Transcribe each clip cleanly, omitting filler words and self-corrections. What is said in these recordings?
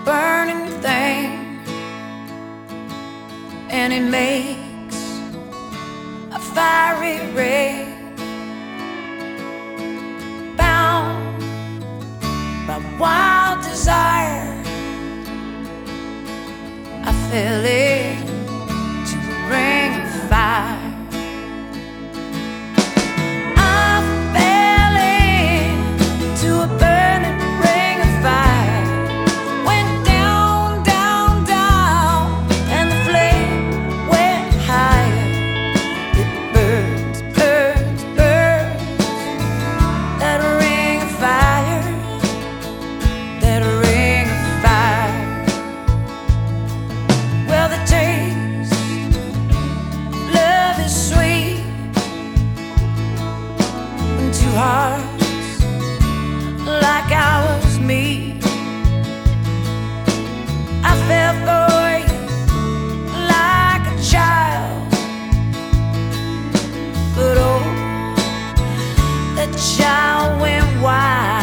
burning thing, and it makes a fiery red, bound by wild desire. I fell into a ring of fire. Two hearts like ours meet. I fell for you like a child, but oh, that child went wild.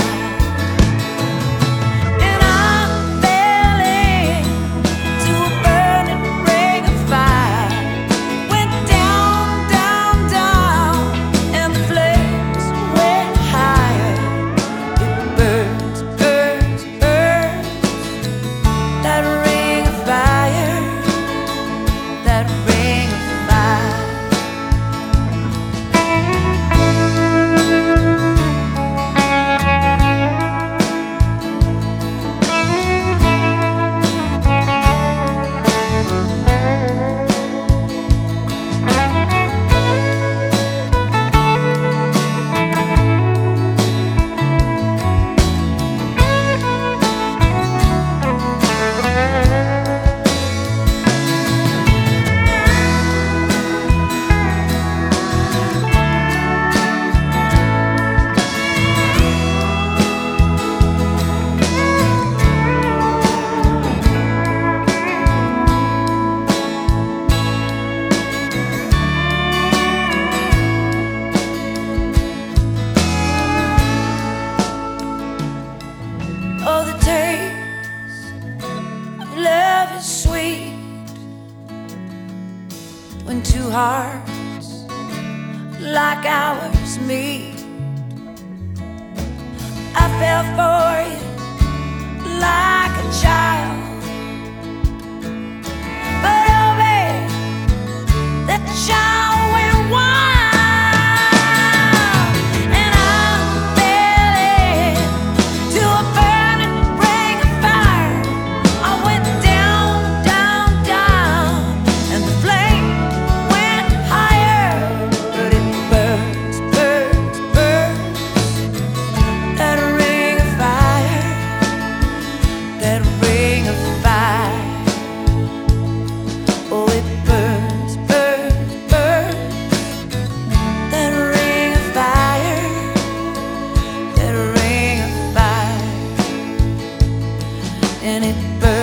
Oh, the taste of love is sweet when two hearts like ours meet. I fell for you like a child, but oh babe, that child went wild. And it burns.